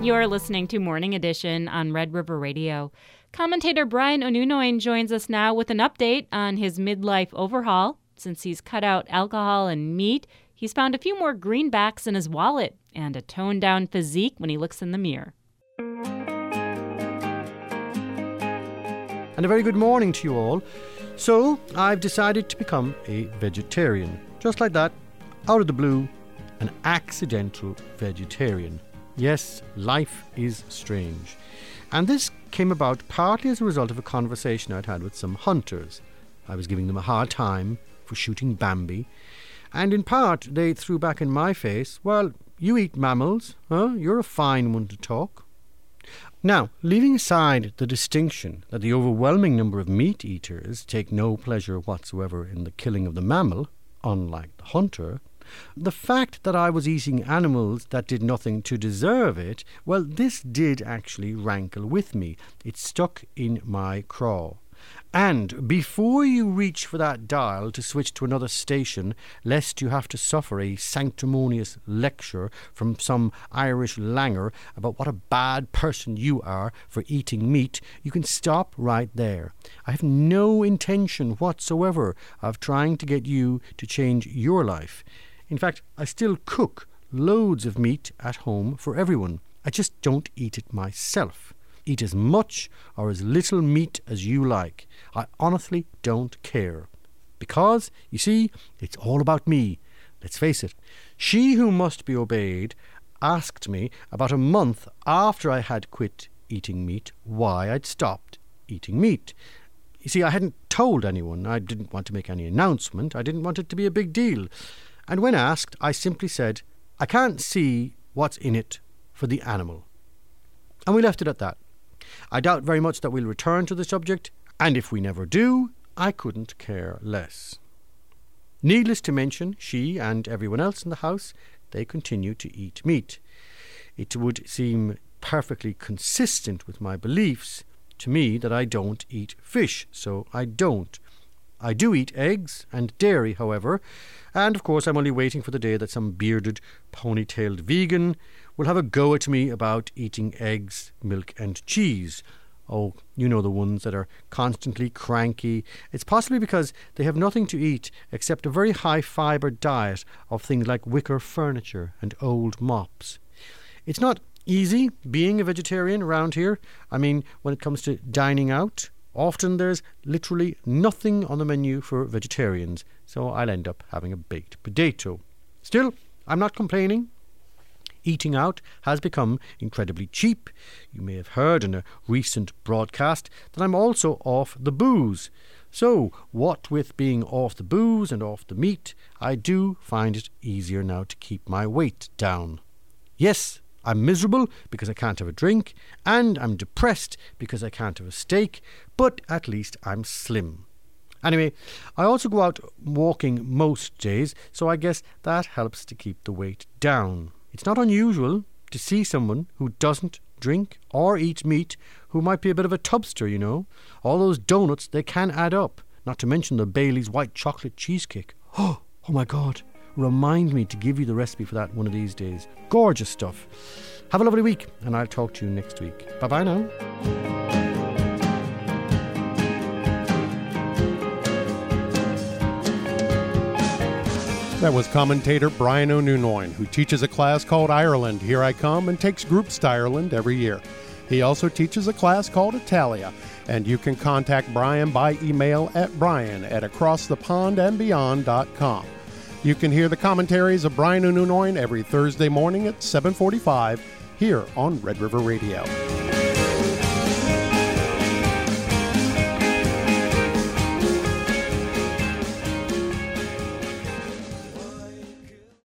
You're listening to Morning Edition on Red River Radio. Commentator Brian Onunoin joins us now with an update on his midlife overhaul. Since he's cut out alcohol and meat, he's found a few more greenbacks in his wallet and a toned-down physique when he looks in the mirror. And a very good morning to you all. So, I've decided to become a vegetarian. Just like that, out of the blue, an accidental vegetarian. Yes, life is strange. And this came about partly as a result of a conversation I'd had with some hunters. I was giving them a hard time for shooting Bambi. And in part, they threw back in my face, well, you eat mammals, huh? You're a fine one to talk. Now, leaving aside the distinction that the overwhelming number of meat eaters take no pleasure whatsoever in the killing of the mammal, unlike the hunter, the fact that I was eating animals that did nothing to deserve it, well, this did actually rankle with me. It stuck in my craw. And before you reach for that dial to switch to another station, lest you have to suffer a sanctimonious lecture from some Irish langer about what a bad person you are for eating meat, you can stop right there. I have no intention whatsoever of trying to get you to change your life. In fact, I still cook loads of meat at home for everyone. I just don't eat it myself. Eat as much or as little meat as you like. I honestly don't care. Because, you see, it's all about me. Let's face it. She who must be obeyed asked me about a month after I had quit eating meat why I'd stopped eating meat. You see, I hadn't told anyone. I didn't want to make any announcement. I didn't want it to be a big deal. And when asked, I simply said, I can't see what's in it for the animal. And we left it at that. I doubt very much that we'll return to the subject, and if we never do, I couldn't care less. Needless to mention, she and everyone else in the house, they continue to eat meat. It would seem perfectly consistent with my beliefs to me that I don't eat fish, so I don't. I do eat eggs and dairy, however, and of course I'm only waiting for the day that some bearded, ponytailed vegan will have a go at me about eating eggs, milk and cheese. Oh, you know the ones that are constantly cranky. It's possibly because they have nothing to eat except a very high-fibre diet of things like wicker furniture and old mops. It's not easy being a vegetarian around here. I mean, when it comes to dining out, often there's literally nothing on the menu for vegetarians, so I'll end up having a baked potato. Still, I'm not complaining. Eating out has become incredibly cheap. You may have heard in a recent broadcast that I'm also off the booze. So, what with being off the booze and off the meat, I do find it easier now to keep my weight down. Yes, I'm miserable because I can't have a drink, and I'm depressed because I can't have a steak, but at least I'm slim. Anyway, I also go out walking most days, so I guess that helps to keep the weight down. It's not unusual to see someone who doesn't drink or eat meat who might be a bit of a tubster, you know. All those donuts, they can add up, not to mention the Bailey's white chocolate cheesecake. Oh my God. Remind me to give you the recipe for that one of these days. Gorgeous stuff. Have a lovely week, and I'll talk to you next week. Bye-bye now. That was commentator Brian Onunoin, who teaches a class called Ireland, Here I Come, and takes groups to Ireland every year. He also teaches a class called Italia, and you can contact Brian by email at brian@acrossthepondandbeyond.com. You can hear the commentaries of Brian Onunoin every Thursday morning at 7:45 here on Red River Radio.